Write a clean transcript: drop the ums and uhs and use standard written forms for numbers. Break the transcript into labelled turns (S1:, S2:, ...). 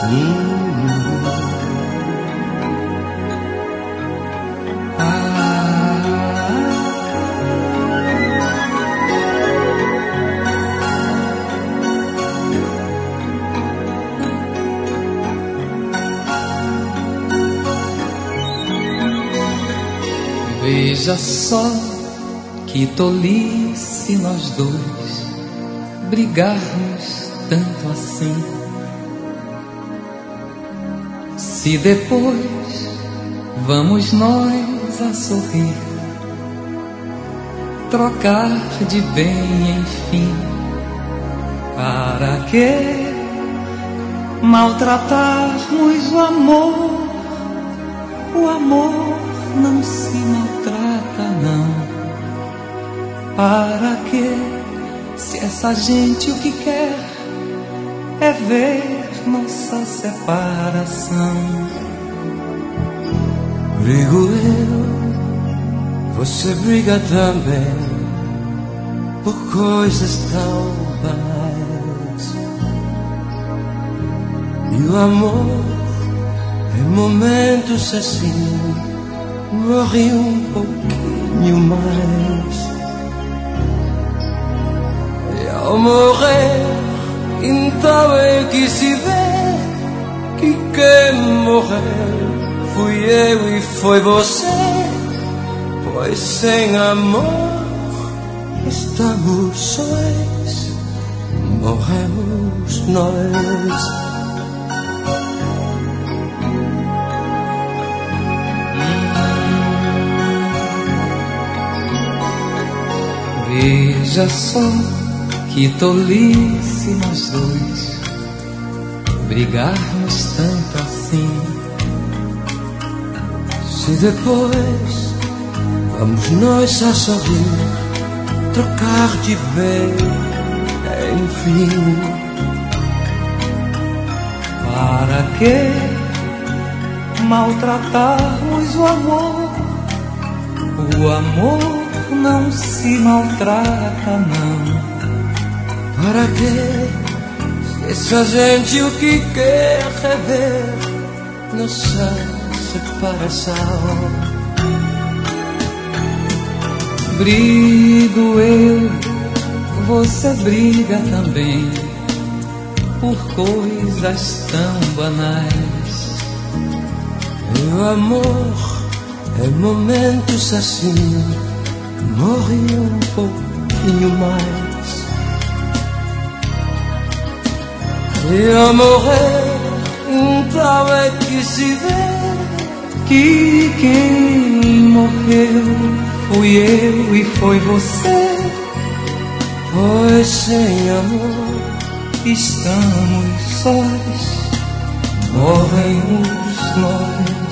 S1: Veja só que tolice nós dois brigarmos tanto assim. Se depois vamos nós a sorrir, trocar de bem enfim, para que maltratarmos o amor? O amor não se maltrata, não. Para que, se essa gente o que quer é ver nossa separação?
S2: Brigo eu, você briga também, por coisas tão banais. E o amor, em momentos assim, morre um pouquinho mais. E ao morrer, então é que se vê que quem morreu fui eu e foi você. Pois sem amor estamos sóis, morremos nós.
S1: Veja só que tolice nós dois brigarmos tanto assim.
S2: Se depois vamos nós a sorrir, trocar de bem, enfim,
S1: para que maltratarmos o amor? O amor não se maltrata, não.
S2: Para que, se essa gente o que quer é ver nossa separação?
S1: Brigo eu, você briga também, por coisas tão banais.
S2: E o amor, em momentos assim, morre um pouquinho mais. E ao morrer, então é que se vê
S1: que quem morreu fui eu e foi você.
S2: Pois sem amor
S1: estamos sós, morremos nós.